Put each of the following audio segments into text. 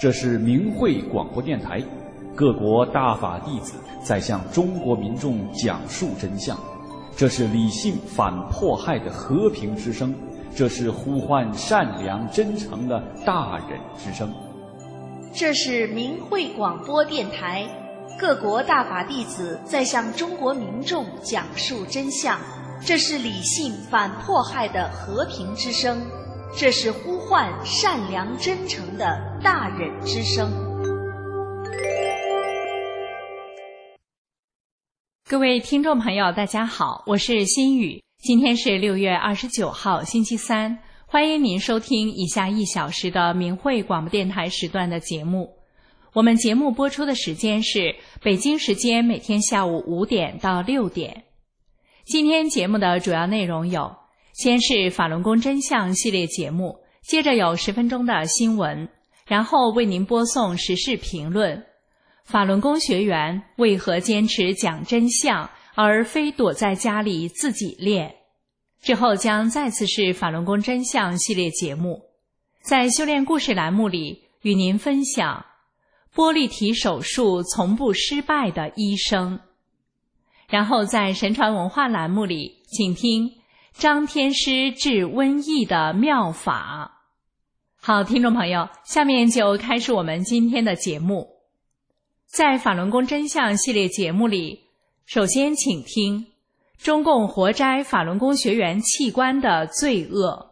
这是明慧广播电台，各国大法弟子在向中国民众讲述真相。这是理性反迫害的和平之声，这是呼唤善良真诚的大忍之声。 这是明慧广播电台，各国大法弟子在向中国民众讲述真相。这是理性反迫害的和平之声，这是呼唤善良真诚的大忍之声。 各位听众朋友，大家好，我是心雨。今天是6月29号，星期三，欢迎您收听以下1小时的明慧广播电台时段的节目。我们节目播出的时间是北京时间每天下午5点到6点。今天节目的主要内容有：先是法轮功真相系列节目，接着有10分钟的新闻，然后为您播送时事评论。法轮功学员为何坚持讲真相，而非躲在家里自己练？之后将再次是法轮功真相系列节目。在修炼故事栏目里，与您分享玻璃体手术从不失败的医生。然后在神传文化栏目里，请听张天师治瘟疫的妙法。好，听众朋友，下面就开始我们今天的节目。在法轮功真相系列节目里，首先请听中共活摘法轮功学员器官的罪恶。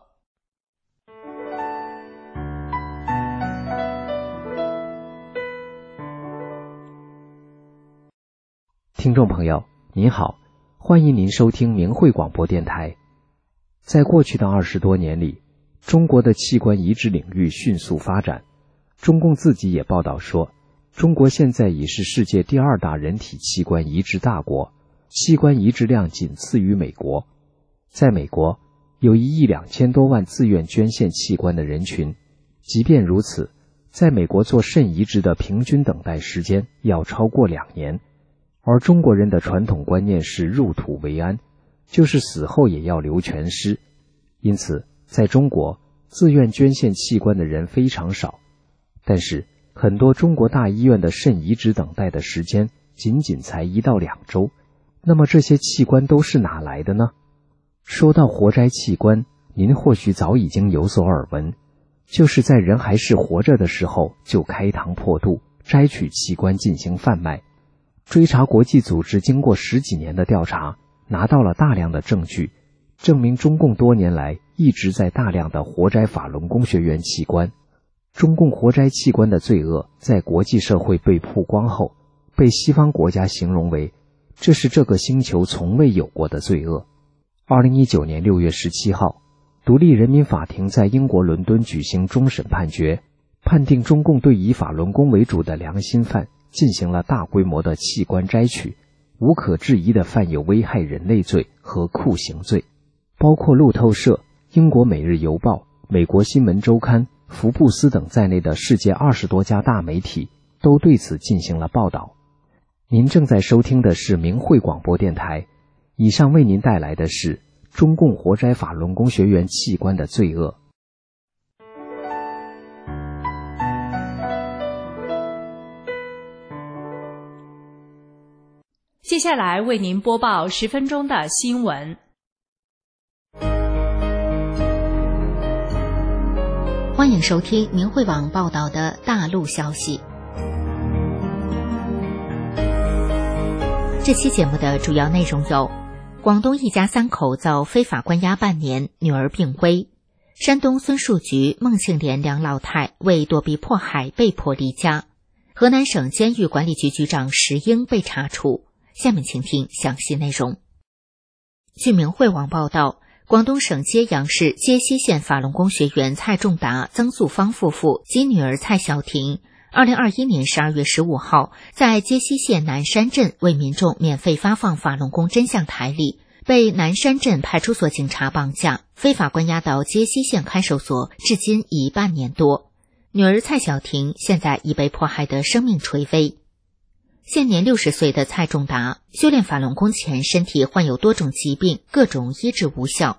听众朋友您好，欢迎您收听明慧广播电台。在过去的20多年里，中国的器官移植领域迅速发展，中共自己也报道说，中国现在已是世界第2大人体器官移植大国，器官移植量仅次于美国。在美国，有1亿2000多万自愿捐献器官的人群，即便如此，在美国做肾移植的平均等待时间要超过2年。而中国人的传统观念是入土为安，就是死后也要留全尸。因此，在中国，自愿捐献器官的人非常少。但是，很多中国大医院的肾移植等待的时间仅仅才1到2周。那么这些器官都是哪来的呢？说到活摘器官，您或许早已经有所耳闻，就是在人还是活着的时候就开膛破肚，摘取器官进行贩卖。追查国际组织经过10几年的调查，拿到了大量的证据，证明中共多年来一直在大量的活摘法轮功学员器官。中共活摘器官的罪恶在国际社会被曝光后，被西方国家形容为这是这个星球从未有过的罪恶。2019年6月17号，独立人民法庭在英国伦敦举行终审判决，判定中共对以法轮功为主的良心犯进行了大规模的器官摘取，无可置疑地犯有危害人类罪和酷刑罪。包括路透社、英国每日邮报、美国新闻周刊、福布斯等在内的世界20多家大媒体都对此进行了报道。您正在收听的是明慧广播电台，以上为您带来的是中共活摘法轮功学员器官的罪恶。 接下来为您播报10分钟的新闻。 欢迎收听明慧网报道的大陆消息。这期节目的主要内容有：广东一家3口遭非法关押半年，女儿病危；山东孙树菊、孟庆莲两老太为躲避迫害被迫离家；河南省监狱管理局局长石英被查处。下面请听详细内容。据明慧网报道，广东省揭阳市揭西县法轮功学员蔡仲达、曾素芳夫妇及女儿蔡晓婷2021年12月15号在揭西县南山镇为民众免费发放法轮功真相台里，被南山镇派出所警察绑架，非法关押到揭西县看守所，至今已半年多。女儿蔡晓婷现在已被迫害得生命垂危。现年60岁的蔡仲达修炼法轮功前身体患有多种疾病，各种医治无效。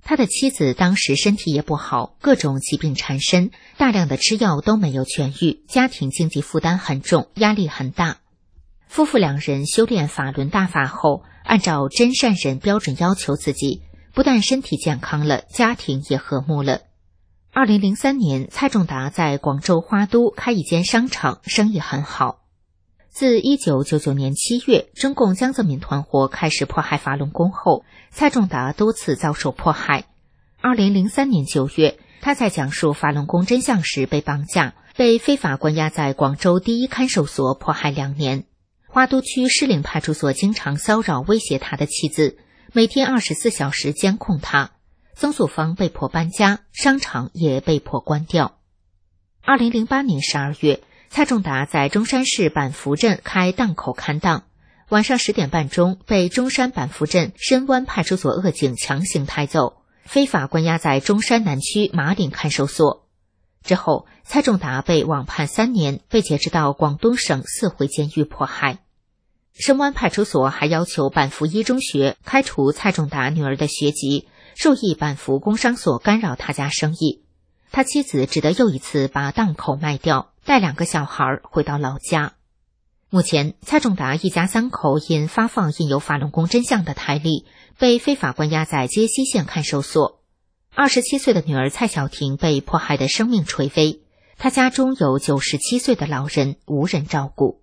他的妻子当时身体也不好，各种疾病缠身，大量的吃药都没有痊愈，家庭经济负担很重，压力很大。夫妇两人修炼法轮大法后，按照真善忍标准要求自己，不但身体健康了，家庭也和睦了。2003年，蔡仲达在广州花都开一间商场，生意很好。自1999年7月，中共江泽民团伙开始迫害法轮功后，蔡仲达多次遭受迫害。2003年9月，他在讲述法轮功真相时被绑架，被非法关押在广州第一看守所迫害2年。花都区士林派出所经常骚扰威胁他的妻子，每天24小时监控他。曾素芳被迫搬家，商场也被迫关掉。2008年12月，蔡仲达在中山市板福镇开档口看档，晚上10点半钟被中山板福镇深湾派出所恶警强行抬走，非法关押在中山南区马岭看守所。之后，蔡仲达被网判3年，被解职到广东省4回监狱迫害。深湾派出所还要求板福一中学开除蔡仲达女儿的学籍，授意板福工商所干扰他家生意。他妻子只得又一次把档口卖掉，带2个小孩回到老家。目前，蔡仲达一家3口因发放印有法轮功真相的台历，被非法关押在揭西县看守所。27岁的女儿蔡小婷被迫害的生命垂危，她家中有97岁的老人无人照顾。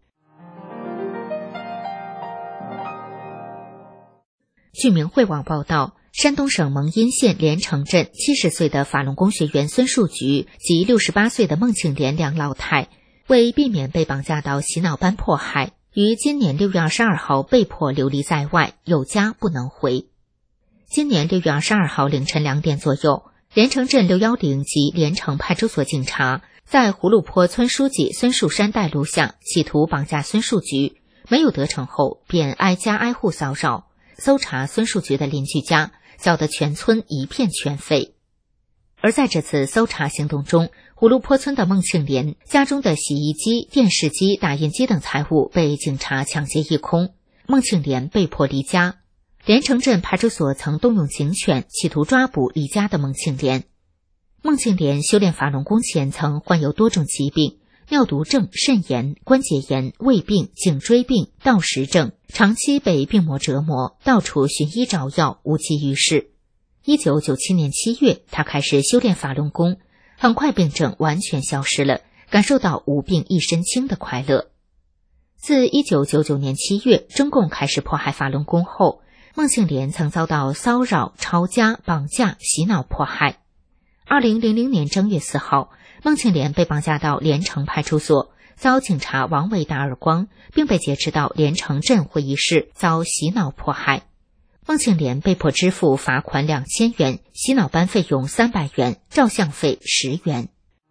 据明慧网报道，山东省蒙阴县连城镇70岁的法轮功学员孙树菊及68岁的孟庆莲2老太，为避免被绑架到洗脑班迫害，于今年6月22号被迫流离在外，有家不能回。今年6月22号凌晨2点左右，连城镇610及连城派出所警察在葫芦坡村书记孙树山带路下，企图绑架孙树菊，没有得逞后，便挨家挨户骚扰，搜查孙树菊的邻居家，搅得全村一片全废。而在这次搜查行动中，葫芦坡村的孟庆莲家中的洗衣机、电视机、打印机等财物被警察抢劫一空，孟庆莲被迫离家。连城镇派出所曾动用警犬，企图抓捕离家的孟庆莲。孟庆莲修炼法轮功前曾患有多种疾病，尿毒症、肾炎、关节炎、胃病、颈椎病、盗食症，长期被病魔折磨，到处寻医找药，无济于事。1997年7月，他开始修炼法轮功，很快病症完全消失了，感受到无病一身轻的快乐。自1999年7月中共开始迫害法轮功后，孟庆莲曾遭到骚扰、抄家、绑架、洗脑迫害。2000年正月4号，孟庆莲被绑架到连城派出所，遭警察王伟打耳光，并被劫持到连城镇会议室，遭洗脑迫害。孟庆莲被迫支付罚款2000元，洗脑班费用300元，照相费10元。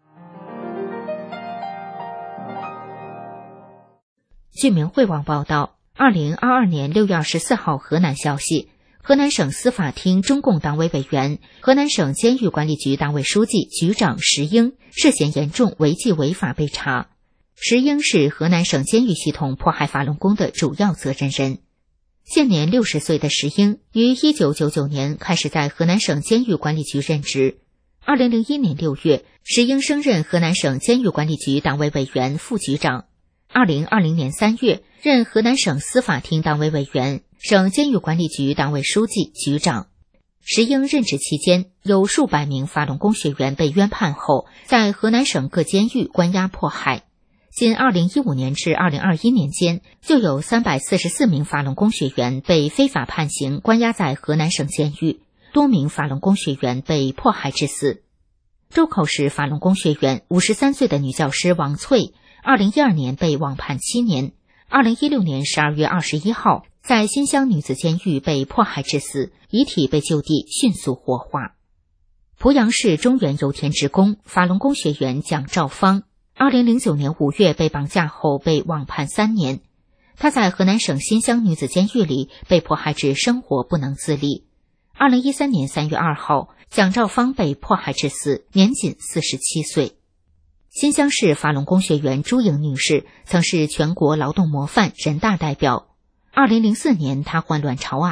据明慧网报道，2022年6月24号河南消息，河南省司法厅中共党委委员、河南省监狱管理局党委书记、局长石英涉嫌严重违纪违法被查。石英是河南省监狱系统迫害法轮功的主要责任人。现年60岁的石英于1999年开始在河南省监狱管理局任职。2001年6月，石英升任河南省监狱管理局党委委员、副局长。2020年3月，任河南省司法厅党委委员、省监狱管理局党委书记、局长。石英任职期间，有数百名法轮功学员被冤判后，在河南省各监狱关押迫害。仅2015年至2021年间，就有344名法轮功学员被非法判刑关押在河南省监狱，多名法轮功学员被迫害致死。周口市法轮功学员53岁的女教师王翠2012年被网判7年，2016年12月21号在新乡女子监狱被迫害致死，遗体被就地迅速火化。濮阳市中原油田职工法轮功学员蒋兆芳2009年5月被绑架后被网判3年，他在河南省新乡女子监狱里被迫害至生活不能自理。2013年3月2号，蒋兆芳被迫害致死，年仅47岁。新乡市法轮功学员朱颖女士曾是全国劳动模范、人大代表。2004年，她患卵巢癌，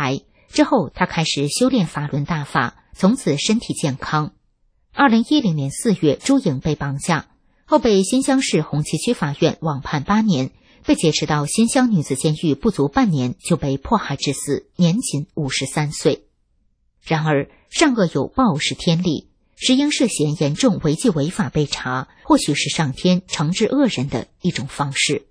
之后他开始修炼法轮大法，从此身体健康。2010年4月，朱颖被绑架，后被新乡市红旗区法院网判8年，被劫持到新乡女子监狱不足半年就被迫害致死，年仅53岁。然而善恶有报是天理，石英涉嫌严重违纪违法被查，或许是上天惩治恶人的一种方式。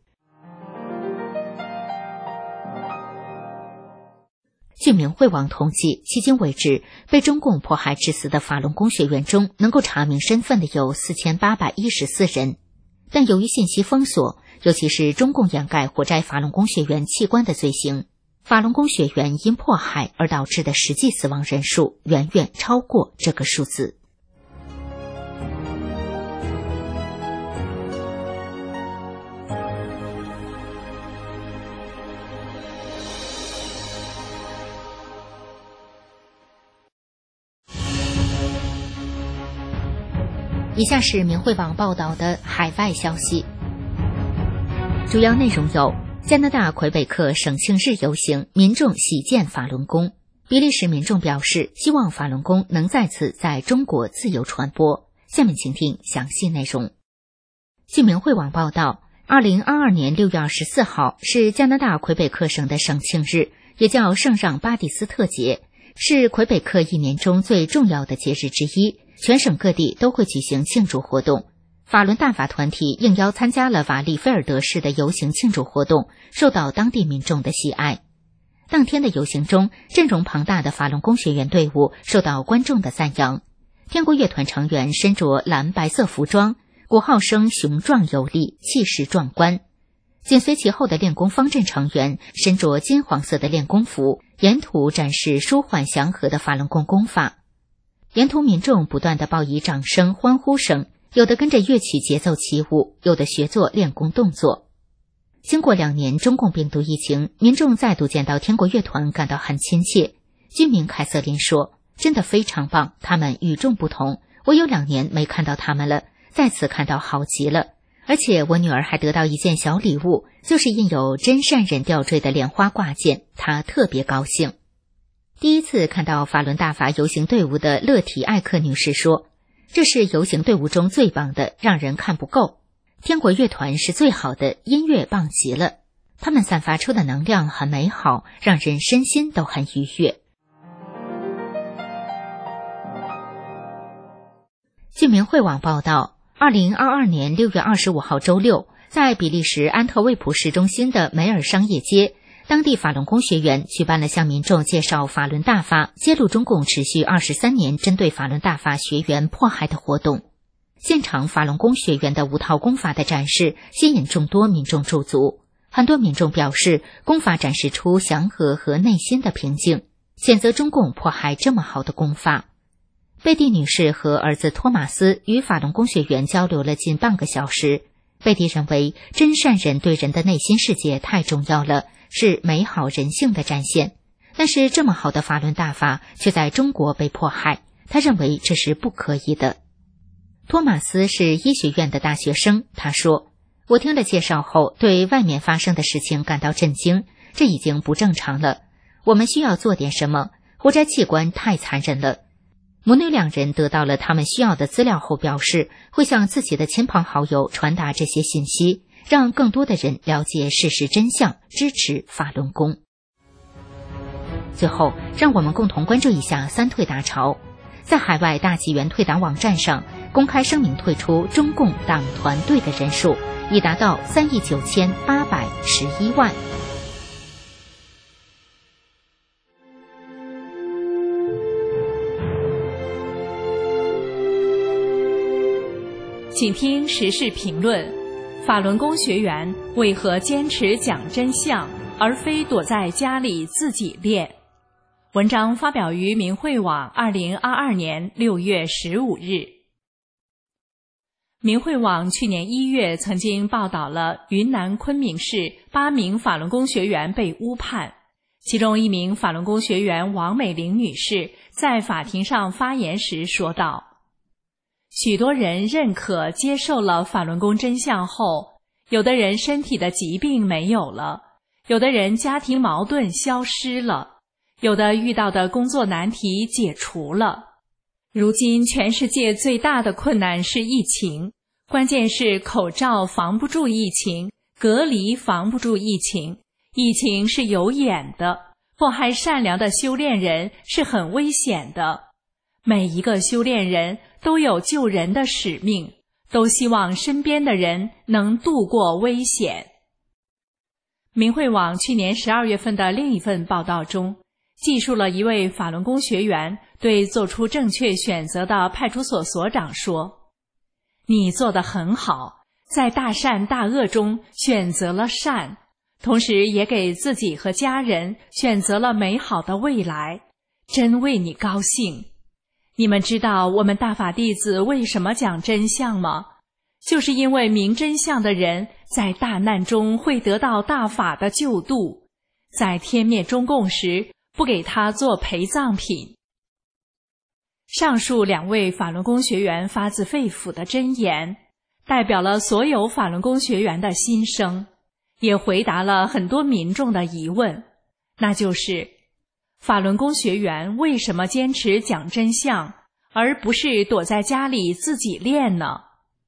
据明慧网统计，迄今为止被中共迫害致死的法轮功学员中，能够查明身份的有4814人。但由于信息封锁，尤其是中共掩盖活摘法轮功学员器官的罪行，法轮功学员因迫害而导致的实际死亡人数远远超过这个数字。以下是明慧网报道的海外消息，主要内容有：加拿大魁北克省庆日游行，民众喜见法轮功；比利时民众表示希望法轮功能再次在中国自由传播。下面请听详细内容。据明慧网报道，2022年6月24号是加拿大魁北克省的省庆日，也叫圣让巴蒂斯特节，是魁北克一年中最重要的节日之一。全省各地都会举行庆祝活动，法轮大法团体应邀参加了瓦利菲尔德市的游行庆祝活动，受到当地民众的喜爱。当天的游行中，阵容庞大的法轮功学员队伍受到观众的赞扬。天国乐团成员身着蓝白色服装，鼓号声雄壮有力，气势壮观。紧随其后的练功方阵成员身着金黄色的练功服，沿途展示舒缓祥和的法轮功功法。沿途民众不断地报以掌声、欢呼声，有的跟着乐曲节奏起舞，有的学做练功动作。经过2年中共病毒疫情，民众再度见到天国乐团感到很亲切。居民凯瑟琳说：“真的非常棒，他们与众不同，我有2年没看到他们了，再次看到好极了。而且我女儿还得到一件小礼物，就是印有真善人吊坠的莲花挂件，她特别高兴。”第一次看到法轮大法游行队伍的勒提艾克女士说：“这是游行队伍中最棒的，让人看不够。天国乐团是最好的，音乐棒极了，他们散发出的能量很美好，让人身心都很愉悦。”据明慧网报道，2022年6月25号周六，在比利时安特卫普市中心的梅尔商业街，当地法轮功学员举办了向民众介绍法轮大法、揭露中共持续23年针对法轮大法学员迫害的活动。现场法轮功学员的5套功法的展示吸引众多民众驻足，很多民众表示功法展示出祥和和内心的平静，谴责中共迫害这么好的功法。贝蒂女士和儿子托马斯与法轮功学员交流了近半个小时。贝蒂认为真善人对人的内心世界太重要了，是美好人性的展现，但是这么好的法轮大法却在中国被迫害，他认为这是不可以的。托马斯是医学院的大学生，他说：“我听了介绍后，对外面发生的事情感到震惊，这已经不正常了。我们需要做点什么，活摘器官太残忍了。”母女2人得到了他们需要的资料后表示，会向自己的亲朋好友传达这些信息，让更多的人了解事实真相，支持法轮功。最后，让我们共同关注一下3退大潮。在海外大纪元退党网站上公开声明退出中共党团队的人数已达到39811万。 请听时事评论：法轮功学员为何坚持讲真相，而非躲在家里自己练？文章发表于明慧网2022年6月15日。明慧网去年1月曾经报道了云南昆明市8名法轮功学员被诬判，其中1名法轮功学员王美玲女士在法庭上发言时说道：“许多人认可接受了法轮功真相后，有的人身体的疾病没有了，有的人家庭矛盾消失了， 有的遇到的工作难题解除了。如今全世界最大的困难是疫情，关键是口罩防不住疫情，隔离防不住疫情，疫情是有眼的，迫害善良的修炼人是很危险的。每一个修炼人都有救人的使命，都希望身边的人能度过危险。明慧网去年12月份的另一份报道中，记述了一位法轮功学员对做出正确选择的派出所所长说：你做得很好，在大善大恶中选择了善，同时也给自己和家人选择了美好的未来，真为你高兴。你们知道我们大法弟子为什么讲真相吗？就是因为明真相的人在大难中会得到大法的救度，在天灭中共时不给他做陪葬品。上述2位法轮功学员发自肺腑的真言，代表了所有法轮功学员的心声，也回答了很多民众的疑问，那就是法轮功学员为什么坚持讲真相，而不是躲在家里自己练呢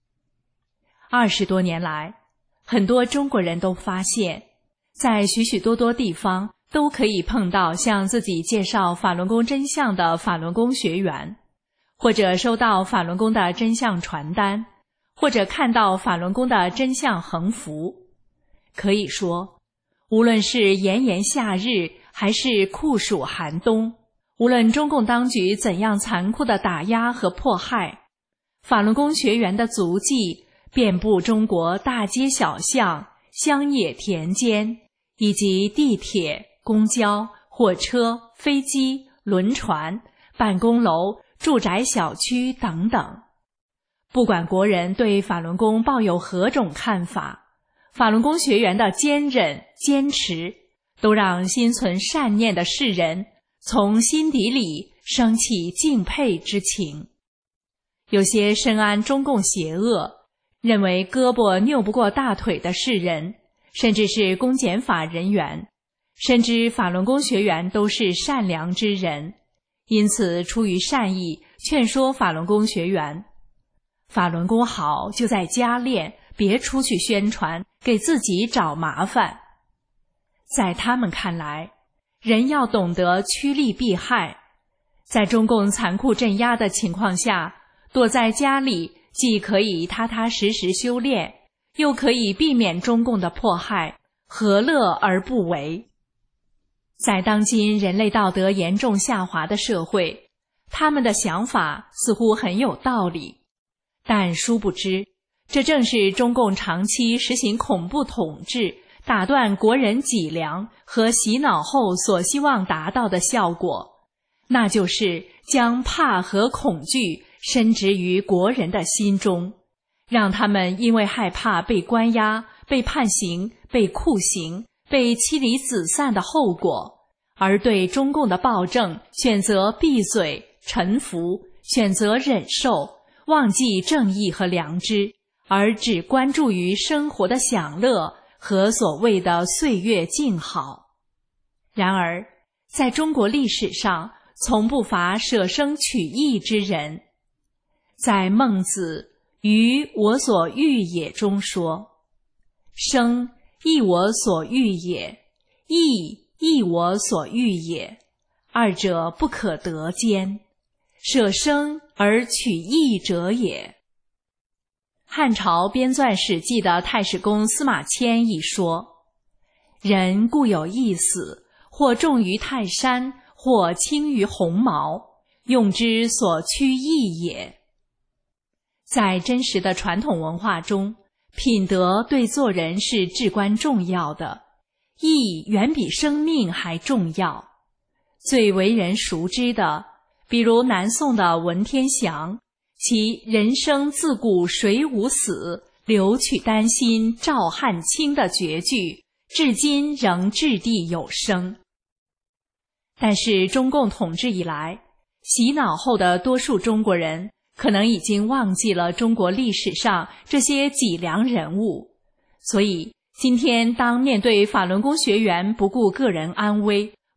？20多年来，很多中国人都发现，在许许多多地方都可以碰到向自己介绍法轮功真相的法轮功学员，或者收到法轮功的真相传单，或者看到法轮功的真相横幅。可以说，无论是炎炎夏日还是酷暑寒冬，无论中共当局怎样残酷的打压和迫害，法轮功学员的足迹遍布中国大街小巷、乡野田间，以及地铁、公交、火车、飞机、轮船、办公楼、住宅小区等等。不管国人对法轮功抱有何种看法，法轮功学员的坚韧坚持，都让心存善念的世人从心底里升起敬佩之情。有些深谙中共邪恶，认为胳膊拗不过大腿的世人，甚至是公检法人员，深知法轮功学员都是善良之人，因此出于善意劝说法轮功学员，法轮功好就在家练，别出去宣传，给自己找麻烦。在他们看来，人要懂得趋利避害，在中共残酷镇压的情况下，躲在家里既可以踏踏实实修炼，又可以避免中共的迫害，何乐而不为？在当今人类道德严重下滑的社会，他们的想法似乎很有道理，但殊不知，这正是中共长期实行恐怖统治，打断国人脊梁和洗脑后所希望达到的效果，那就是将怕和恐惧深植于国人的心中，让他们因为害怕被关押、被判刑、被酷刑、被妻离子散的后果，而对中共的暴政选择闭嘴、臣服，选择忍受，忘记正义和良知，而只关注于生活的享乐和所谓的岁月静好。然而，在中国历史上，从不乏舍生取义之人。在孟子于我所欲也中说，生亦我所欲也，义亦我所欲也，二者不可得兼，舍生而取义者也。汉朝编纂《史记》的太史公司马迁亦说，人固有一死，或重于泰山，或轻于鸿毛，用之所趋义也。在真实的传统文化中，品德对做人是至关重要的，义远比生命还重要。最为人熟知的，比如南宋的文天祥，其人生自古谁无死，留取丹心照汗青的绝句，至今仍掷地有声。但是中共统治以来，洗脑后的多数中国人可能已经忘记了中国历史上这些脊梁人物，所以今天当面对法轮功学员不顾个人安危，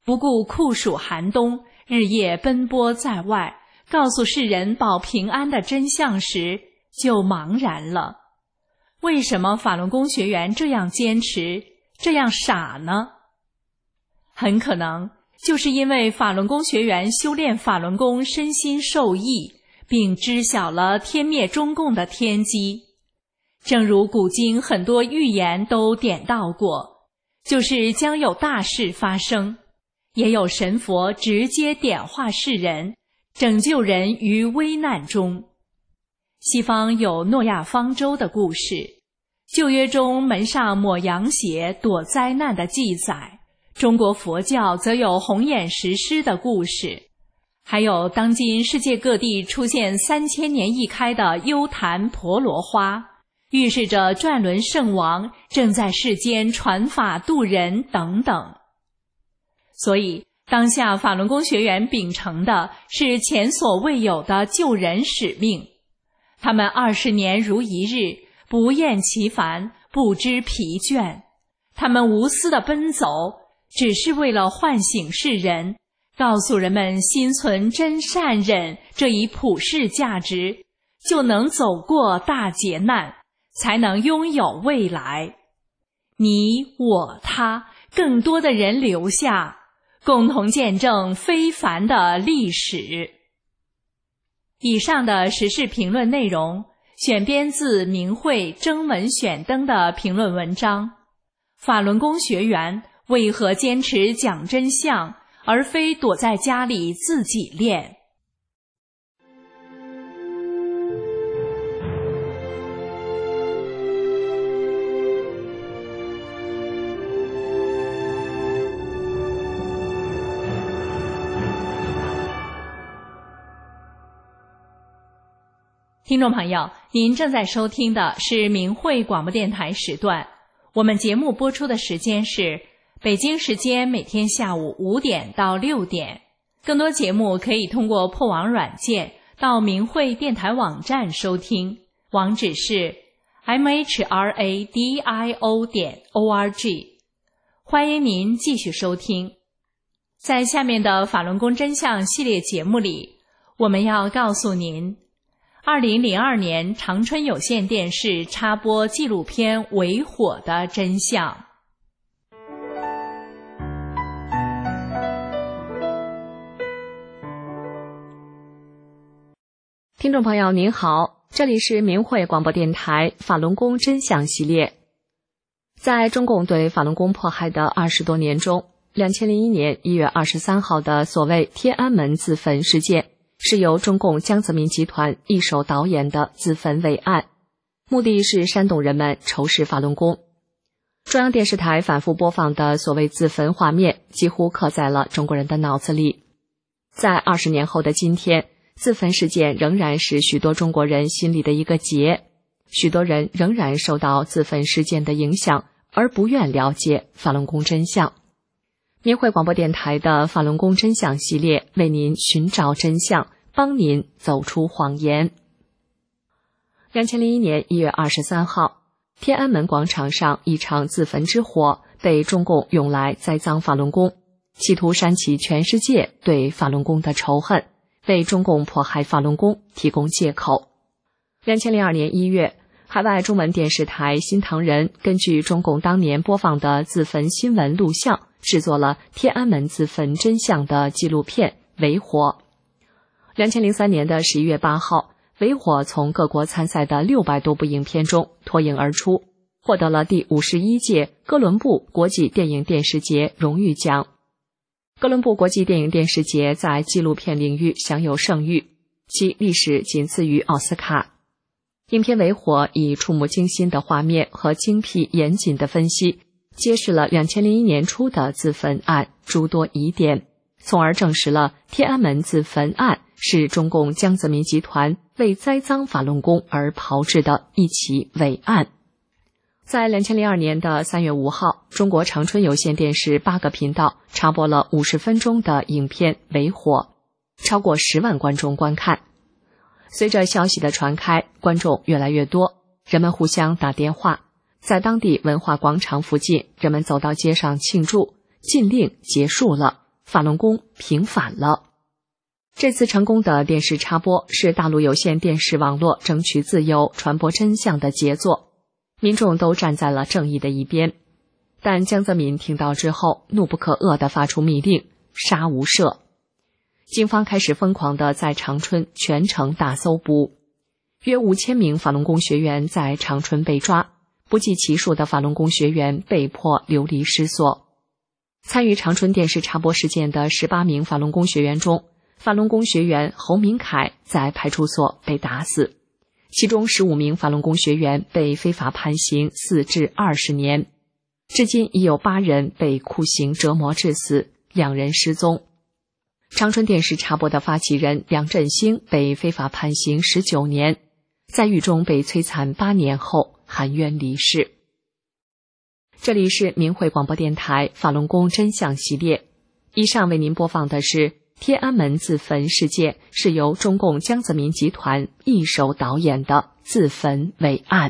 不顾酷暑寒冬，日夜奔波在外，告诉世人保平安的真相时，就茫然了。为什么法轮功学员这样坚持，这样傻呢？很可能就是因为法轮功学员修炼法轮功身心受益，并知晓了天灭中共的天机。正如古今很多预言都点到过，就是将有大事发生，也有神佛直接点化世人，拯救人于危难中。西方有诺亚方舟的故事，旧约中门上抹羊血躲灾难的记载，中国佛教则有红眼石狮的故事，还有当今世界各地出现3000年一开的幽檀婆罗花，预示着转轮圣王正在世间传法度人等等。所以当下法轮功学员秉承的是前所未有的救人使命，他们20年如一日，不厌其烦，不知疲倦。他们无私的奔走，只是为了唤醒世人，告诉人们心存真善忍这一普世价值，就能走过大劫难，才能拥有未来。你我他，更多的人留下，共同见证非凡的历史。以上的时事评论内容选编自明慧征文选登的评论文章，法轮功学员为何坚持讲真相，而非躲在家里自己练？听众朋友，您正在收听的是明慧广播电台时段，我们节目播出的时间是北京时间每天下午5点到6点。更多节目可以通过破网软件到明慧电台网站收听，网址是 mhradio.org。 欢迎您继续收听。在下面的法轮功真相系列节目里，我们要告诉您2002年长春有线电视插播纪录片《为火》的真相。 听众朋友您好，这里是明慧广播电台法轮功真相系列。在中共对法轮功迫害的20多年中，2001年1月23号的所谓天安门自焚事件，是由中共江泽民集团一手导演的自焚伪案，目的是煽动人们仇视法轮功。中央电视台反复播放的所谓自焚画面，几乎刻在了中国人的脑子里。在20年后的今天，自焚事件仍然是许多中国人心里的一个结，许多人仍然受到自焚事件的影响，而不愿了解法轮功真相。明慧广播电台的法轮功真相系列为您寻找真相，帮您走出谎言。2001年1月23号，天安门广场上一场自焚之火被中共用来栽赃法轮功，企图煽起全世界对法轮功的仇恨，为中共迫害法轮功提供借口。2002年1月，海外中文电视台新唐人根据中共当年播放的自焚新闻录像，制作了天安门自焚真相的纪录片《为火》。2003年的11月8号，《为火》从各国参赛的600多部影片中脱颖而出，获得了第51届哥伦布国际电影电视节荣誉奖。哥伦布国际电影电视节在纪录片领域享有盛誉，其历史仅次于奥斯卡。影片《为火》以触目惊心的画面和精辟严谨的分析，揭示了2001年初的自焚案诸多疑点，从而证实了天安门自焚案是中共江泽民集团为栽赃法轮功而炮制的一起伪案。在2002年的3月5号，中国长春有线电视8个频道插播了50分钟的影片《为火》，超过10万观众观看。随着消息的传开，观众越来越多，人们互相打电话，在当地文化广场附近，人们走到街上庆祝，禁令结束了， 法轮功平反了。这次成功的电视插播是大陆有线电视网络争取自由、传播真相的杰作，民众都站在了正义的一边。但江泽民听到之后，怒不可遏地发出密令，杀无赦。警方开始疯狂地在长春全城大搜捕，约5000名法轮功学员在长春被抓，不计其数的法轮功学员被迫流离失所。参与长春电视插播事件的18名法轮功学员中，法轮功学员侯明凯在派出所被打死，其中15名法轮功学员被非法判刑4至20年，至今已有8人被酷刑折磨致死，2人失踪。长春电视插播的发起人梁振兴被非法判刑19年，在狱中被摧残8年后含冤离世。这里是明慧广播电台法轮功真相系列，以上为您播放的是天安门自焚事件，是由中共江泽民集团一手导演的自焚伟案。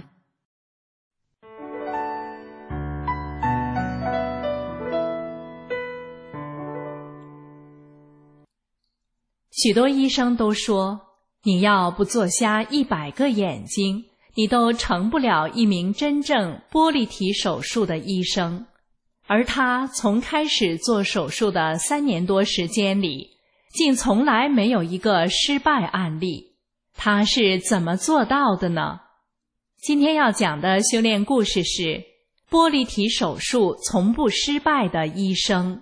许多医生都说，你要不做瞎100个眼睛，你都成不了一名真正玻璃体手术的医生。而他从开始做手术的3年多时间里，竟从来没有一个失败案例。他是怎么做到的呢？今天要讲的修炼故事是玻璃体手术从不失败的医生。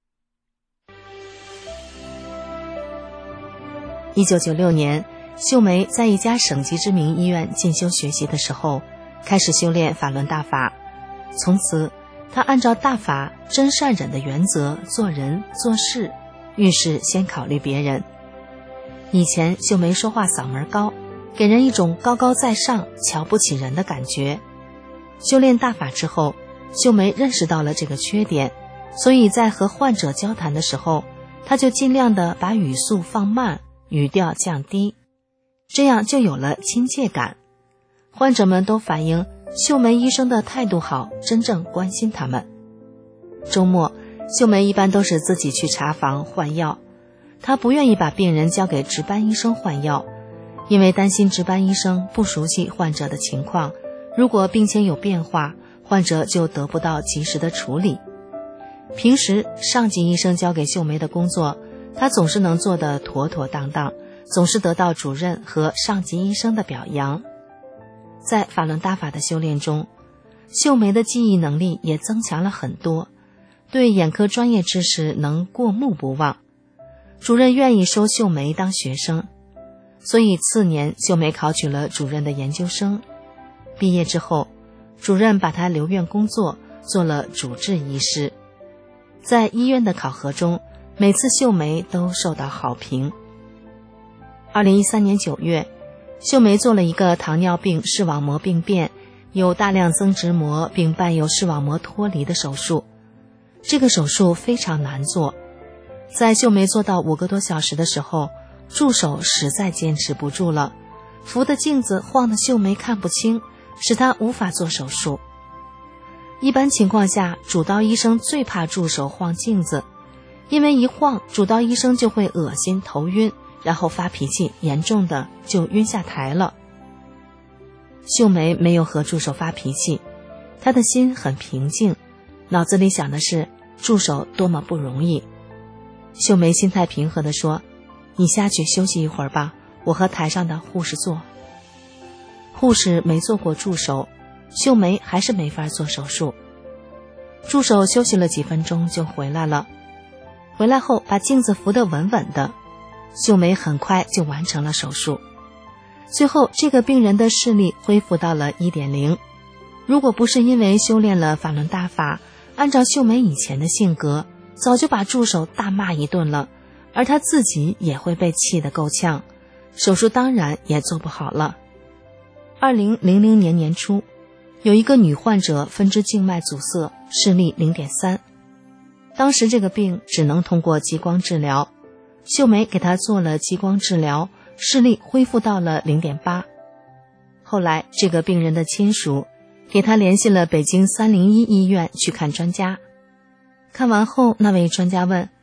1996年，秀梅在一家省级知名医院进修学习的时候，开始修炼法轮大法。从此，她按照大法真善忍的原则做人做事，遇事先考虑别人。以前秀梅说话嗓门高，给人一种高高在上、瞧不起人的感觉。修炼大法之后，秀梅认识到了这个缺点，所以在和患者交谈的时候，她就尽量的把语速放慢，语调降低，这样就有了亲切感。患者们都反映秀梅医生的态度好，真正关心他们。周末，秀梅一般都是自己去查房换药，她不愿意把病人交给值班医生换药，因为担心值班医生不熟悉患者的情况，如果病情有变化，患者就得不到及时的处理。平时上级医生交给秀梅的工作，她总是能做得妥妥当当，总是得到主任和上级医生的表扬。在法轮大法的修炼中，秀梅的记忆能力也增强了很多，对眼科专业知识能过目不忘。主任愿意收秀梅当学生，所以次年秀梅考取了主任的研究生。毕业之后，主任把她留院工作，做了主治医师。在医院的考核中，每次秀梅都受到好评。2013年9月，秀梅做了一个糖尿病视网膜病变，有大量增殖膜并伴有视网膜脱离的手术。这个手术非常难做，在秀梅做到5个多小时的时候，助手实在坚持不住了，扶的镜子晃得秀梅看不清，使她无法做手术。一般情况下，主刀医生最怕助手晃镜子，因为一晃，主刀医生就会恶心头晕，然后发脾气，严重的就晕下台了。秀梅没有和助手发脾气，她的心很平静，脑子里想的是助手多么不容易。秀梅心态平和地说，你下去休息一会儿吧，我和台上的护士做。护士没做过助手，秀梅还是没法做手术。助手休息了几分钟就回来了，回来后把镜子扶得稳稳的，秀梅很快就完成了手术。最后这个病人的视力恢复到了 1.0， 如果不是因为修炼了法轮大法，按照秀梅以前的性格，早就把助手大骂一顿了，而她自己也会被气得够呛，手术当然也做不好了。2000年年初，有一个女患者分支静脉阻塞，视力 0.3， 当时这个病只能通过激光治疗，秀梅给她做了激光治疗，视力恢复到了 0.8。 后来这个病人的亲属给她联系了北京301医院去看专家，看完后那位专家问，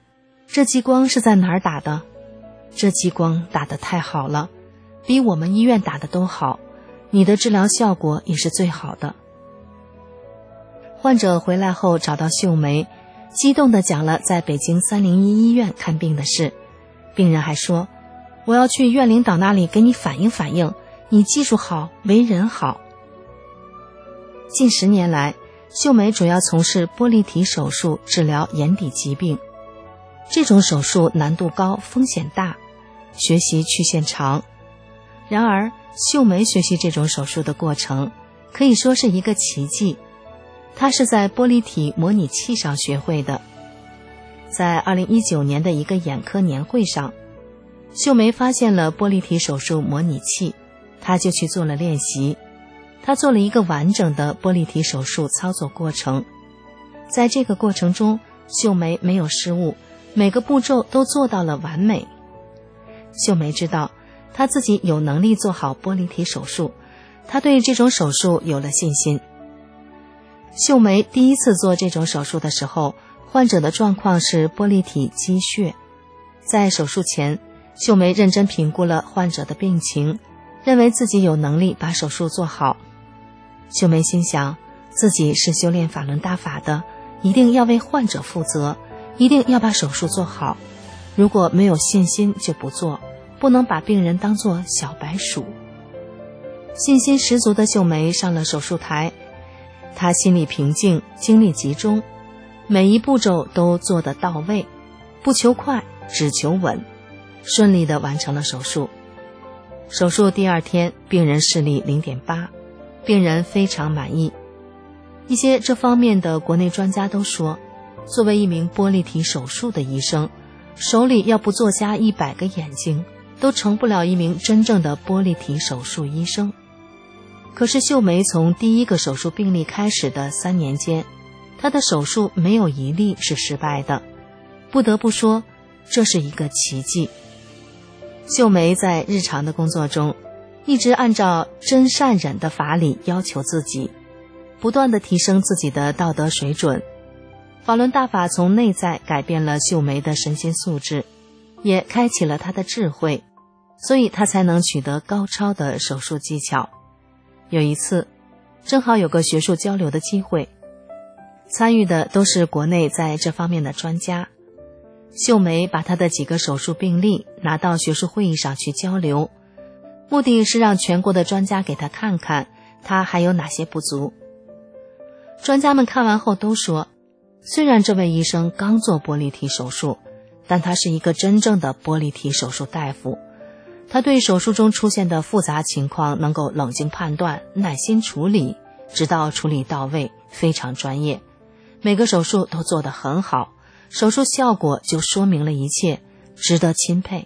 这激光是在哪儿打的？这激光打得太好了，比我们医院打的都好，你的治疗效果也是最好的。患者回来后找到秀梅，激动地讲了在北京301医院看病的事。病人还说，我要去院领导那里给你反映反映，你技术好，为人好。近10年来，秀梅主要从事玻璃体手术治疗眼底疾病。这种手术难度高，风险大，学习曲线长。然而，秀梅学习这种手术的过程可以说是一个奇迹。她是在玻璃体模拟器上学会的。在2019年的一个眼科年会上，秀梅发现了玻璃体手术模拟器，她就去做了练习。她做了一个完整的玻璃体手术操作过程。在这个过程中，秀梅没有失误，每个步骤都做到了完美。秀梅知道她自己有能力做好玻璃体手术，她对这种手术有了信心。秀梅第一次做这种手术的时候，患者的状况是玻璃体积血。在手术前，秀梅认真评估了患者的病情，认为自己有能力把手术做好。秀梅心想，自己是修炼法轮大法的，一定要为患者负责，一定要把手术做好。如果没有信心就不做，不能把病人当作小白鼠。信心十足的秀梅上了手术台，她心里平静，精力集中，每一步骤都做得到位，不求快，只求稳，顺利地完成了手术。手术第2天，病人视力 0.8， 病人非常满意。一些这方面的国内专家都说，作为一名玻璃体手术的医生，手里要不做瞎100个眼睛，都成不了一名真正的玻璃体手术医生。可是秀梅从第一个手术病例开始的3年间，她的手术没有一例是失败的，不得不说，这是一个奇迹。秀梅在日常的工作中，一直按照真善忍的法理要求自己，不断地提升自己的道德水准。法轮大法从内在改变了秀梅的身心素质，也开启了她的智慧，所以她才能取得高超的手术技巧。有一次，正好有个学术交流的机会，参与的都是国内在这方面的专家。秀梅把她的几个手术病例拿到学术会议上去交流，目的是让全国的专家给她看看她还有哪些不足。专家们看完后都说，虽然这位医生刚做玻璃体手术，但他是一个真正的玻璃体手术大夫，他对手术中出现的复杂情况能够冷静判断，耐心处理，直到处理到位，非常专业。每个手术都做得很好，手术效果就说明了一切，值得钦佩。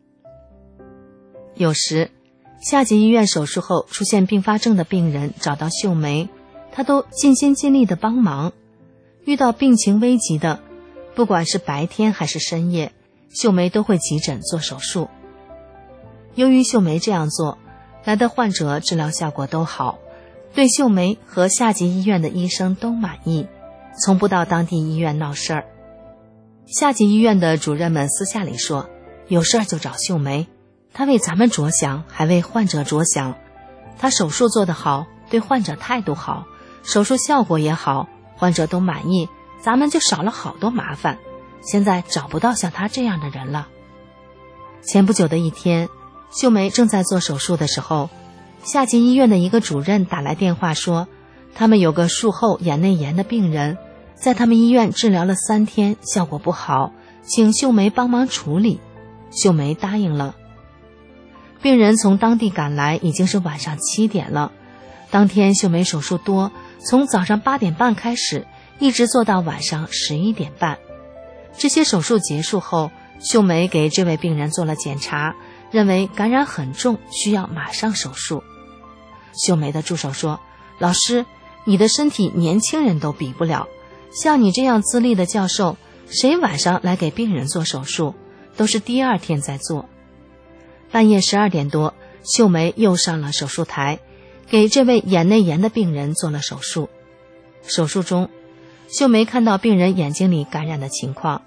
有时下级医院手术后出现并发症的病人找到秀梅，她都尽心尽力地帮忙。遇到病情危急的，不管是白天还是深夜，秀梅都会急诊做手术。由于秀梅这样做，来的患者治疗效果都好，对秀梅和下级医院的医生都满意，从不到当地医院闹事儿。下级医院的主任们私下里说，有事儿就找秀梅，她为咱们着想，还为患者着想。她手术做得好，对患者态度好，手术效果也好，患者都满意，咱们就少了好多麻烦。现在找不到像她这样的人了。前不久的一天，秀梅正在做手术的时候，下级医院的一个主任打来电话说，他们有个术后眼内炎的病人，在他们医院治疗了3天，效果不好，请秀梅帮忙处理。秀梅答应了。病人从当地赶来已经是晚上7点了。当天秀梅手术多，从早上8点半开始，一直做到晚上11点半。这些手术结束后，秀梅给这位病人做了检查，认为感染很重，需要马上手术。秀梅的助手说，老师，你的身体年轻人都比不了，像你这样资历的教授，谁晚上来给病人做手术，都是第2天再做。半夜12点多，秀梅又上了手术台，给这位眼内炎的病人做了手术。手术中，秀梅看到病人眼睛里感染的情况，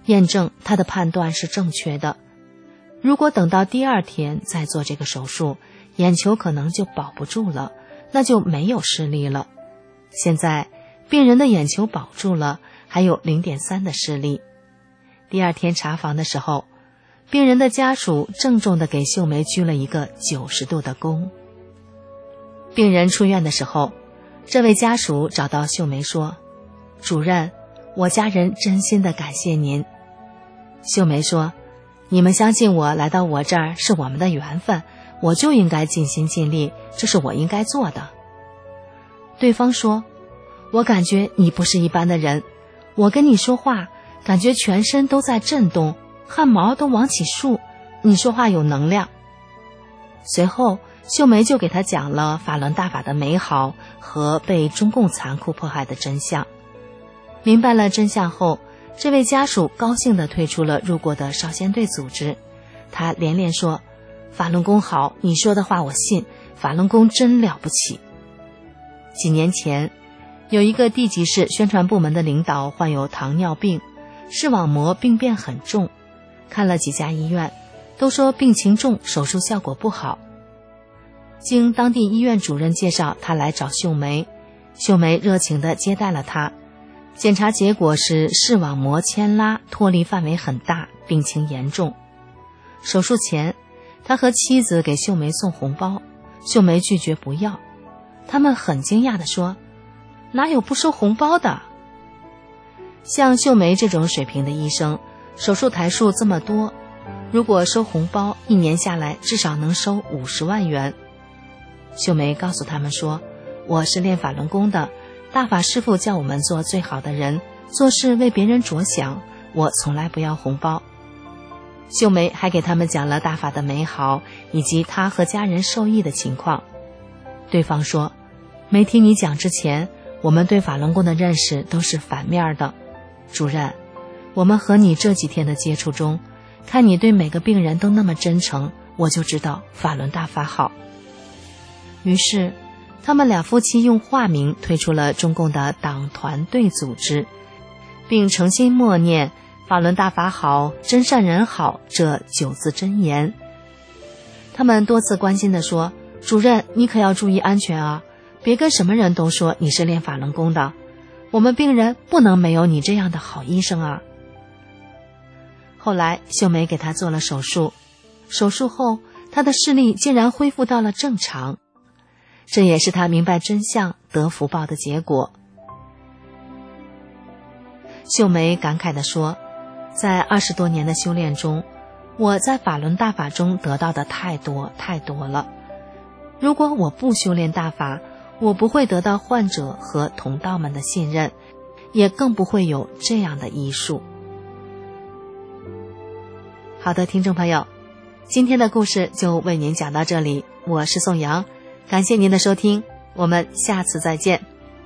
验证他的判断是正确的。如果等到第二天再做这个手术，眼球可能就保不住了，那就没有视力了。现在病人的眼球保住了，还有 0.3 的视力。第二天查房的时候，病人的家属郑重地给秀梅鞠了一个90度的躬。病人出院的时候，这位家属找到秀梅说：“主任，我家人真心的感谢您。”秀梅说：“你们相信我来到我这儿是我们的缘分，我就应该尽心尽力，这是我应该做的。”对方说：“我感觉你不是一般的人，我跟你说话，感觉全身都在震动，汗毛都往起竖，你说话有能量。”随后秀梅就给他讲了法轮大法的美好和被中共残酷迫害的真相。明白了真相后，这位家属高兴地退出了入过的少先队组织。他连连说：“法轮功好，你说的话我信，法轮功真了不起。”几年前，有一个地级市宣传部门的领导患有糖尿病，视网膜病变很重，看了几家医院，都说病情重，手术效果不好。经当地医院主任介绍，他来找秀梅，秀梅热情地接待了他。检查结果是视网膜牵拉脱离范围很大，病情严重。手术前，他和妻子给秀梅送红包，秀梅拒绝不要。他们很惊讶地说：“哪有不收红包的？”像秀梅这种水平的医生，手术台数这么多，如果收红包，1年下来至少能收50万元。秀梅告诉他们说：“我是练法轮功的，大法师父叫我们做最好的人，做事为别人着想，我从来不要红包。”秀梅还给他们讲了大法的美好，以及她和家人受益的情况。对方说：“没听你讲之前，我们对法轮功的认识都是反面的。主任，我们和你这几天的接触中，看你对每个病人都那么真诚，我就知道法轮大法好。”于是他们俩夫妻用化名退出了中共的党团队组织，并诚心默念法轮大法好，真善人好这9字真言。他们多次关心地说：“主任，你可要注意安全啊，别跟什么人都说你是练法轮功的，我们病人不能没有你这样的好医生啊。”后来秀梅给他做了手术，手术后他的视力竟然恢复到了正常，这也是他明白真相得福报的结果。秀梅感慨地说：“在20多年的修炼中，我在法轮大法中得到的太多太多了。如果我不修炼大法，我不会得到患者和同道们的信任，也更不会有这样的医术。”好的，听众朋友，今天的故事就为您讲到这里，我是宋阳，感谢您的收听，我们下次再见。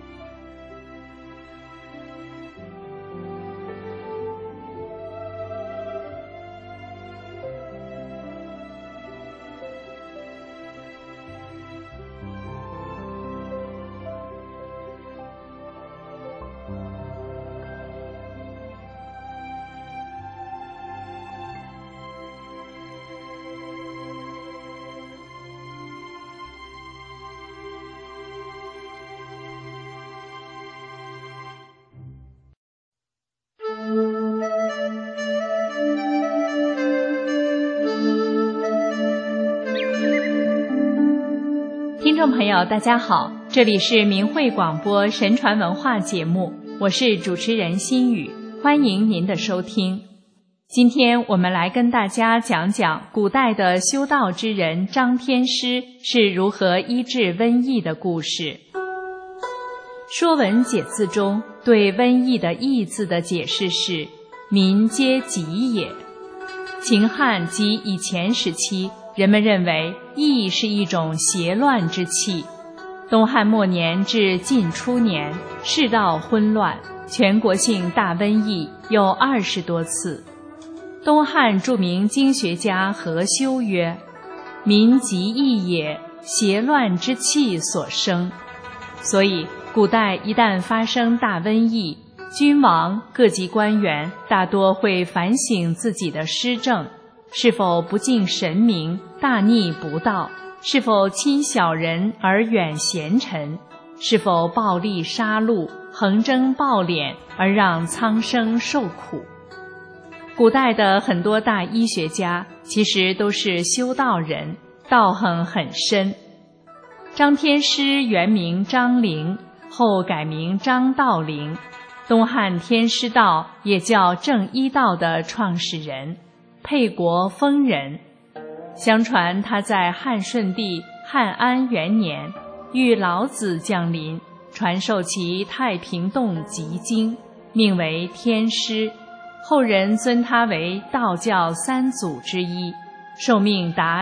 听众朋友大家好，这里是明慧广播神传文化节目，我是主持人心雨，欢迎您的收听。今天我们来跟大家讲讲古代的修道之人张天师是如何医治瘟疫的故事。说文解字中对瘟疫的疫字的解释是民皆疾也。秦汉及以前时期，人们认为疫是一种邪乱之气。东汉末年至晋初年，世道混乱，全国性大瘟疫有20多次。东汉著名经学家何修曰：“民疾疫也，邪乱之气所生。”所以古代一旦发生大瘟疫， 君王、各级官员大多会反省自己的施政，是否不敬神明、大逆不道，是否亲小人而远贤臣，是否暴力杀戮、横征暴敛而让苍生受苦。古代的很多大医学家其实都是修道人，道行很深。张天师原名张陵，后改名张道陵，东汉天师道也叫正一道的创始人，沛国丰人。相传他在汉顺帝汉安元年遇老子降临，传授其太平洞集经，命为天师，后人尊他为道教三祖之一，寿命达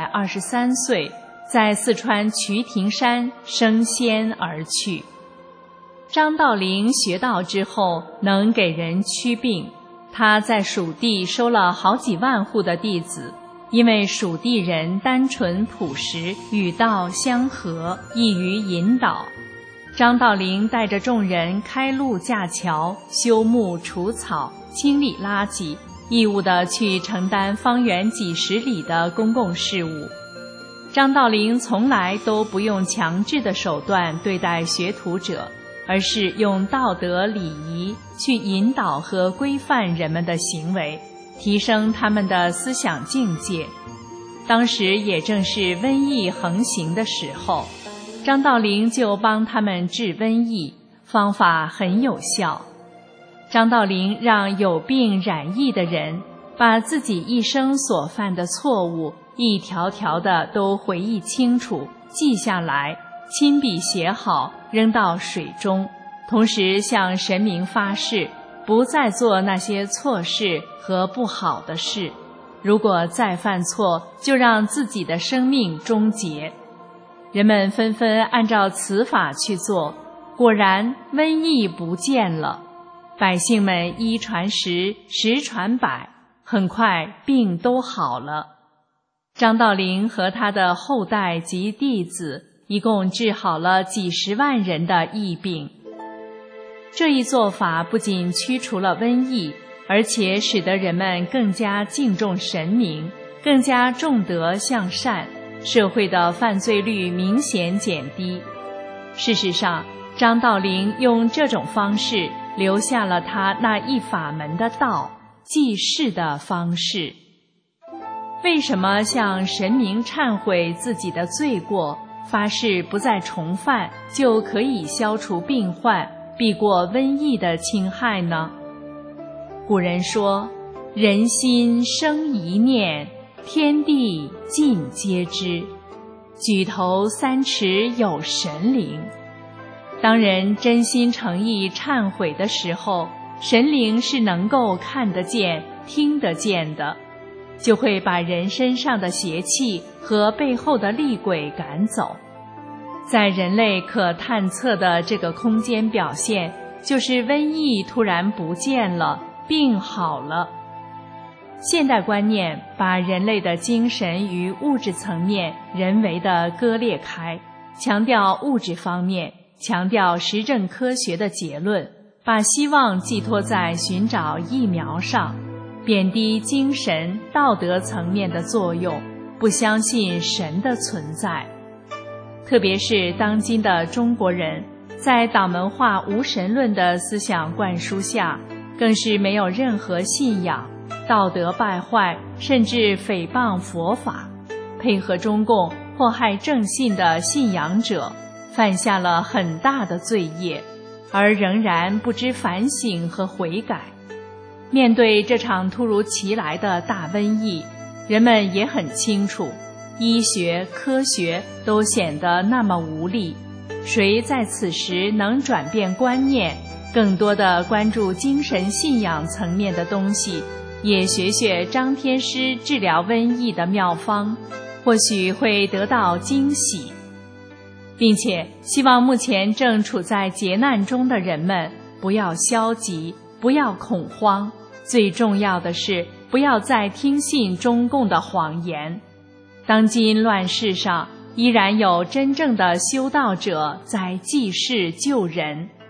123岁，在四川渠亭山升仙而去。张道陵学道之后能给人驱病，他在蜀地收了好几万户的弟子，因为蜀地人单纯朴实，与道相合，易于引导。张道陵带着众人开路架桥、修木除草、清理垃圾，义务地去承担方圆几十里的公共事务。张道陵从来都不用强制的手段对待学徒者，而是用道德礼仪去引导和规范人们的行为，提升他们的思想境界。当时也正是瘟疫横行的时候，张道陵就帮他们治瘟疫，方法很有效。张道陵让有病染疫的人把自己一生所犯的错误一条条的都回忆清楚，记下来，亲笔写好，扔到水中，同时向神明发誓，不再做那些错事和不好的事，如果再犯错，就让自己的生命终结。人们纷纷按照此法去做，果然瘟疫不见了。百姓们一传十，十传百，很快病都好了。张道陵和他的后代及弟子一共治好了几十万人的疫病。这一做法不仅驱除了瘟疫，而且使得人们更加敬重神明，更加重德向善，社会的犯罪率明显减低。事实上，张道陵用这种方式留下了他那一法门的道，济世的方式。为什么向神明忏悔自己的罪过，发誓不再重犯，就可以消除病患，避过瘟疫的侵害呢？古人说，人心生一念，天地尽皆知，举头三尺有神灵。当人真心诚意忏悔的时候，神灵是能够看得见、听得见的，就会把人身上的邪气和背后的厉鬼赶走。在人类可探测的这个空间表现，就是瘟疫突然不见了，病好了。现代观念把人类的精神与物质层面人为地割裂开，强调物质方面，强调实证科学的结论，把希望寄托在寻找疫苗上，贬低精神道德层面的作用，不相信神的存在。特别是当今的中国人，在党文化无神论的思想灌输下，更是没有任何信仰，道德败坏，甚至诽谤佛法，配合中共迫害正信的信仰者，犯下了很大的罪业，而仍然不知反省和悔改。面对这场突如其来的大瘟疫，人们也很清楚，医学、科学都显得那么无力，谁在此时能转变观念，更多的关注精神信仰层面的东西，也学学张天师治疗瘟疫的妙方，或许会得到惊喜。并且希望目前正处在劫难中的人们不要消极，不要恐慌，最重要的是不要再听信中共的谎言。当今乱世上依然有真正的修道者在济世救人，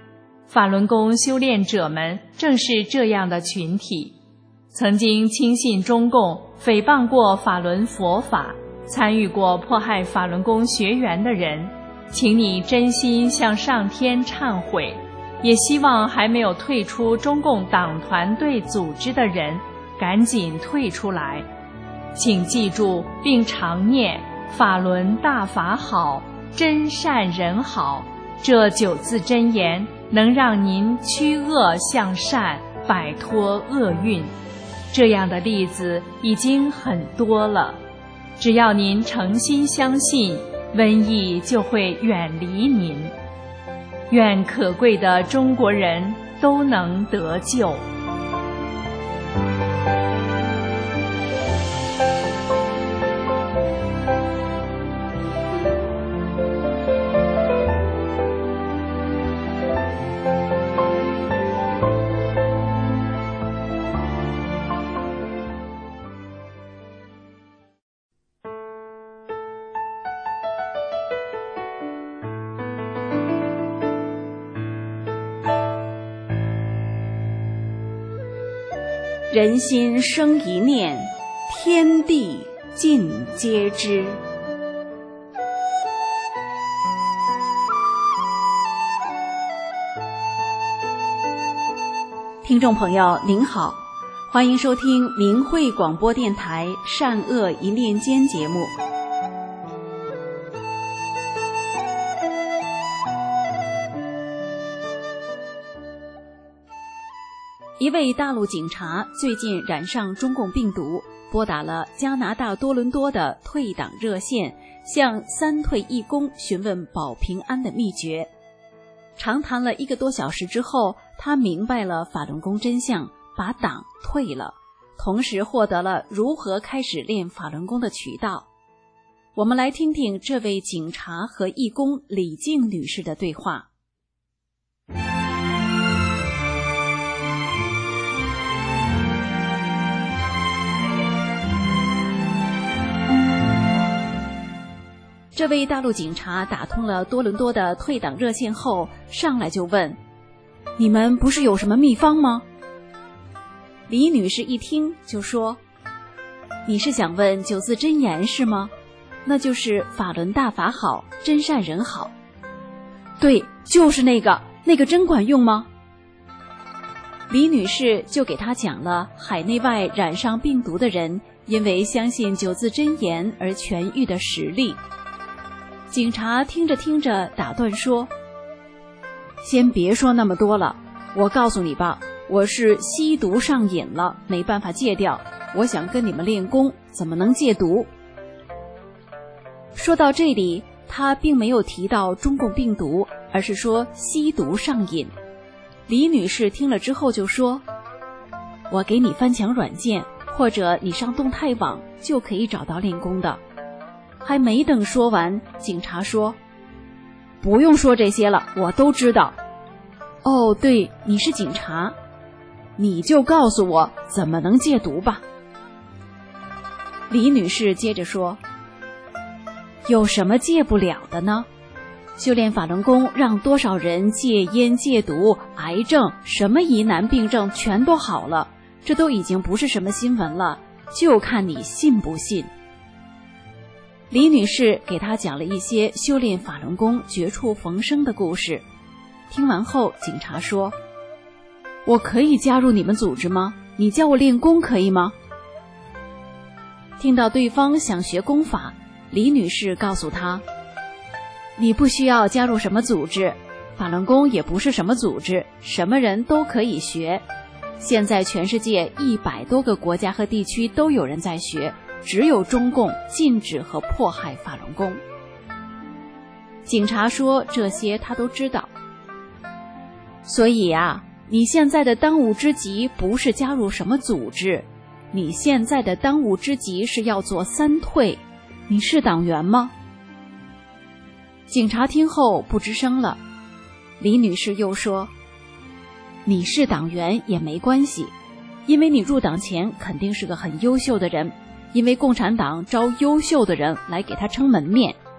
法轮功修炼者们正是这样的群体。曾经轻信中共、诽谤过法轮佛法、参与过迫害法轮功学员的人，请你真心向上天忏悔，也希望还没有退出中共党团队组织的人赶紧退出来。请记住并常念法轮大法好，真善人好，这9字真言能让您趋恶向善，摆脱厄运。这样的例子已经很多了，只要您诚心相信，瘟疫就会远离您。愿可贵的中国人都能得救。 人心生一念，天地尽皆知。听众朋友您好，欢迎收听明慧广播电台善恶一念间节目。一位大陆警察最近染上中共病毒，拨打了加拿大多伦多的退党热线，向3退义工询问保平安的秘诀。长谈了1个多小时之后，他明白了法轮功真相，把党退了，同时获得了如何开始练法轮功的渠道。我们来听听这位警察和义工李静女士的对话。这位大陆警察打通了多伦多的退党热线后，上来就问：你们不是有什么秘方吗？李女士一听就说：你是想问9字真言是吗？那就是法轮大法好，真善人好。对，就是那个真管用吗？李女士就给他讲了海内外染上病毒的人因为相信9字真言而痊愈的实例。警察听着听着打断说：先别说那么多了，我告诉你吧，我是吸毒上瘾了，没办法戒掉，我想跟你们练功，怎么能戒毒？说到这里，他并没有提到中共病毒，而是说吸毒上瘾。李女士听了之后就说：我给你翻墙软件，或者你上动态网就可以找到练功的。还没等说完，警察说：不用说这些了，我都知道。哦，对，你是警察，你就告诉我怎么能戒毒吧。李女士接着说：有什么戒不了的呢？修炼法轮功让多少人戒烟戒毒，癌症什么疑难病症全都好了，这都已经不是什么新闻了，就看你信不信。李女士给他讲了一些修炼法轮功绝处逢生的故事。听完后，警察说：我可以加入你们组织吗？你教我练功可以吗？听到对方想学功法，李女士告诉他：你不需要加入什么组织，法轮功也不是什么组织，什么人都可以学。现在全世界100多个国家和地区都有人在学，只有中共禁止和迫害法轮功。警察说这些他都知道。所以啊，你现在的当务之急不是加入什么组织，你现在的当务之急是要做3退。你是党员吗？警察听后不吱声了。李女士又说：你是党员也没关系，因为你入党前肯定是个很优秀的人，因为共产党招优秀的人来给他撑门面。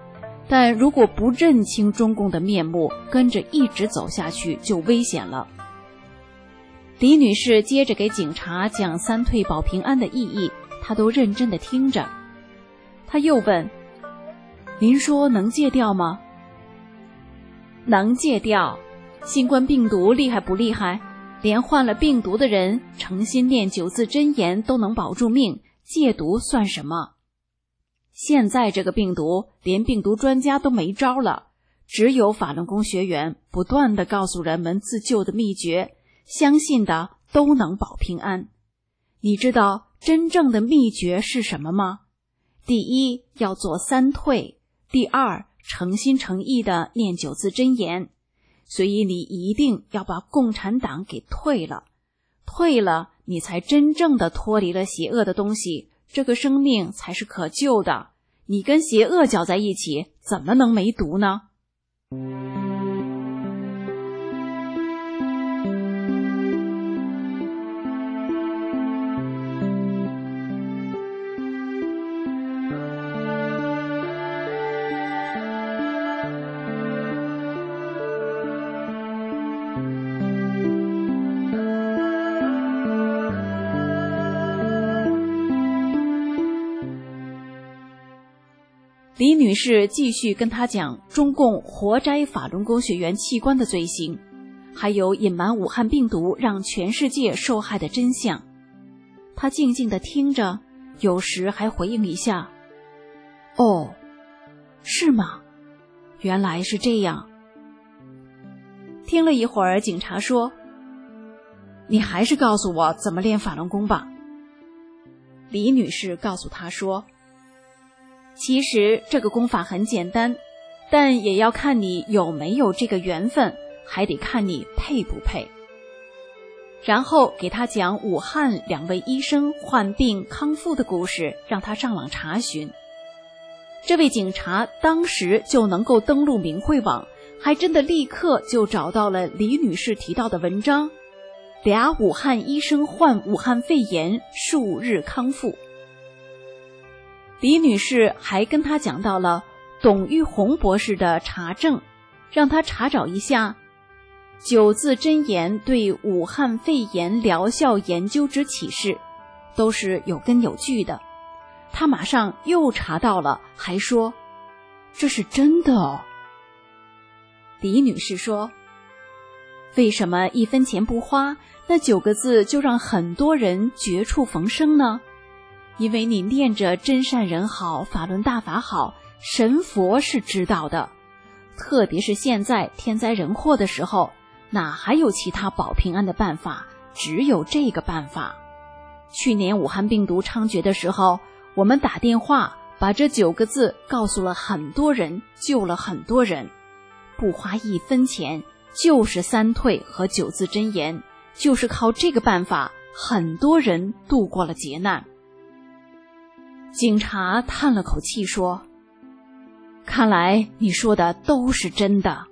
但如果不认清中共的面目，跟着一直走下去就危险了。李女士接着给警察讲三退保平安的意义，她都认真地听着。她又问：您说能戒掉吗？能戒掉。新冠病毒厉害不厉害？连患了病毒的人诚心念9字真言都能保住命，戒毒算什么？现在这个病毒连病毒专家都没招了，只有法轮功学员不断地告诉人们自救的秘诀，相信的都能保平安。你知道真正的秘诀是什么吗？第一，要做3退；第二，诚心诚意地念9字真言。所以你一定要把共产党给退了，退了你才真正的脱离了邪恶的东西，这个生命才是可救的。你跟邪恶搅在一起，怎么能没毒呢？李女士继续跟他讲中共活摘法轮功学员器官的罪行，还有隐瞒武汉病毒让全世界受害的真相。他静静地听着，有时还回应一下：哦，是吗？原来是这样。听了一会儿，警察说：你还是告诉我怎么练法轮功吧。李女士告诉他说：其实这个功法很简单，但也要看你有没有这个缘分，还得看你配不配。然后给他讲武汉2位医生患病康复的故事，让他上网查询。这位警察当时就能够登录明慧网，还真的立刻就找到了李女士提到的文章：2武汉医生患武汉肺炎数日康复。李女士还跟他讲到了董玉红博士的查证，让他查找一下9字真言对武汉肺炎疗效研究之启示，都是有根有据的。他马上又查到了，还说这是真的哦。李女士说：为什么1分钱不花，那9个字就让很多人绝处逢生呢？因为你念着真善人好，法轮大法好，神佛是知道的。特别是现在天灾人祸的时候，哪还有其他保平安的办法，只有这个办法。去年武汉病毒猖獗的时候，我们打电话把这9个字告诉了很多人，救了很多人。不花1分钱，就是3退和9字真言，就是靠这个办法，很多人度过了劫难。警察叹了口气说：看来你说的都是真的。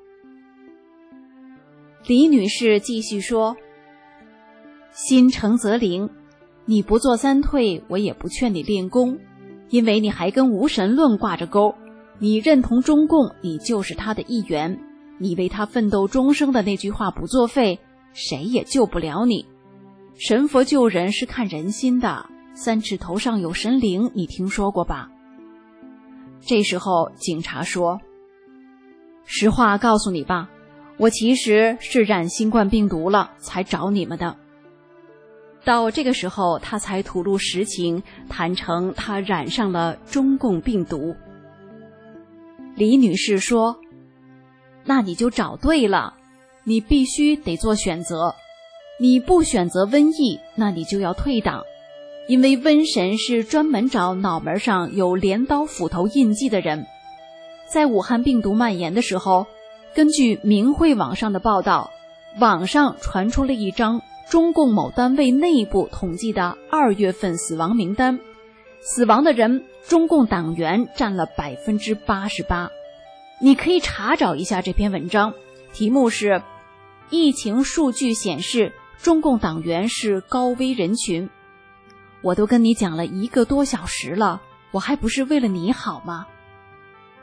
李女士继续说：心诚则灵，你不做3退，我也不劝你练功，因为你还跟无神论挂着钩。你认同中共，你就是他的一员，你为他奋斗终生的那句话不作废，谁也救不了你。神佛救人是看人心的，3尺头上有神灵，你听说过吧？这时候警察说：实话告诉你吧，我其实是染新冠病毒了才找你们的。到这个时候他才吐露实情，坦诚他染上了中共病毒。李女士说：那你就找对了，你必须得做选择，你不选择瘟疫，那你就要退党。因为瘟神是专门找脑门上有镰刀斧头印记的人。在武汉病毒蔓延的时候，根据明慧网上的报道，网上传出了一张中共某单位内部统计的2月份死亡名单，死亡的人中共党员占了 88%。 你可以查找一下这篇文章，题目是疫情数据显示中共党员是高危人群。我都跟你讲了1个多小时了，我还不是为了你好吗？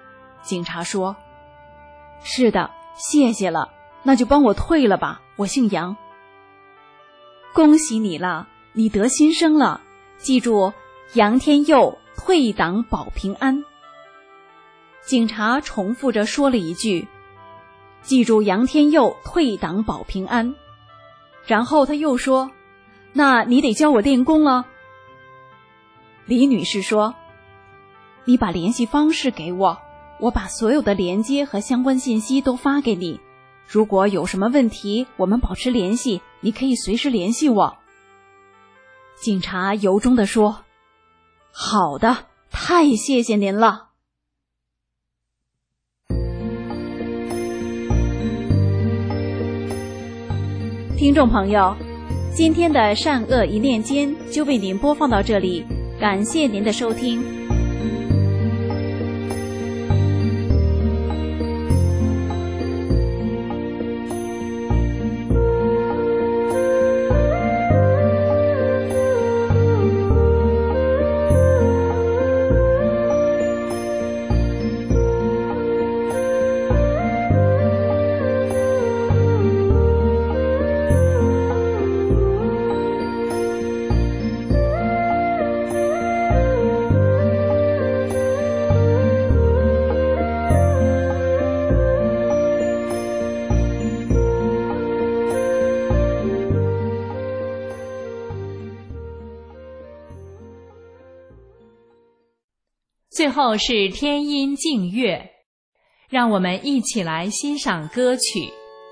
警察说：“是的，谢谢了，那就帮我退了吧，我姓杨。”“恭喜你了，你得新生了，记住，杨天佑退党保平安。”警察重复着说了一句：“记住杨天佑退党保平安。”然后他又说：“那你得教我练功了。”李女士说：“你把联系方式给我，我把所有的连接和相关信息都发给你。如果有什么问题，我们保持联系，你可以随时联系我。”警察由衷地说：“好的，太谢谢您了。”听众朋友，今天的善恶一念间就为您播放到这里，感谢您的收听。 最后是天音静乐，让我们一起来欣赏歌曲。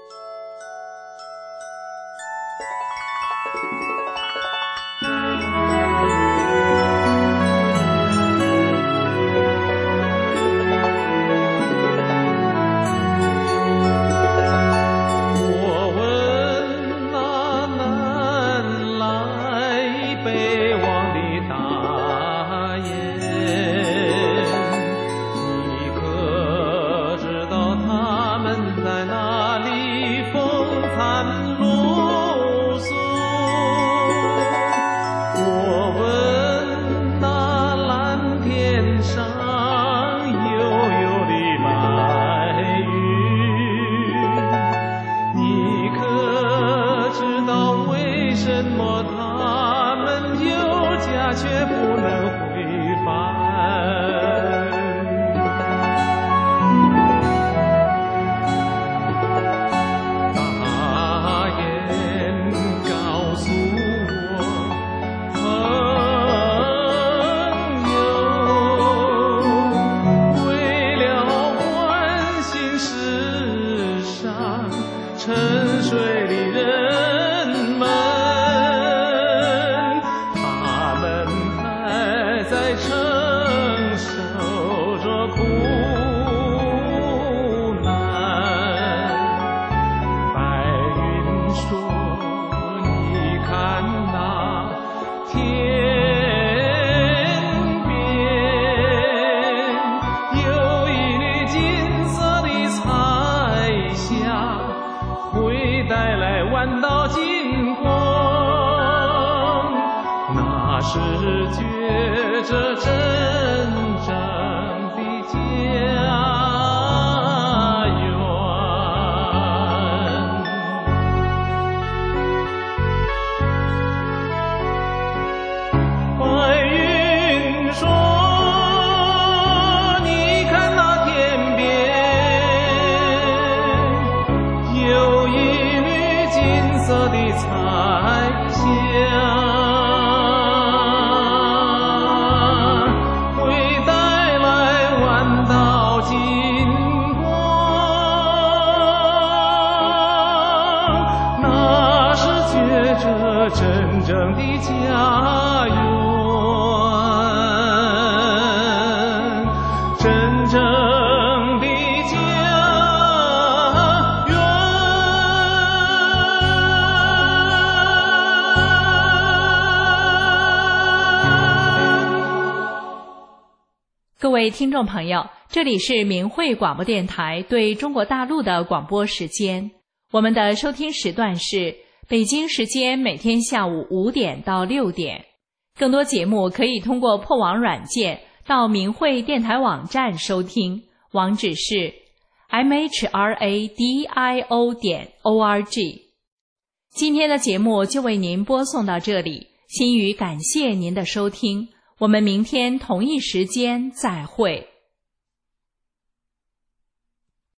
各位听众朋友，这里是明慧广播电台对中国大陆的广播时间。我们的收听时段是北京时间每天下午5点到6点。更多节目可以通过破网软件到明慧电台网站收听， 网址是 mhradio.org。今天的节目就为您播送到这里，心语感谢您的收听，我们明天同一时间再会。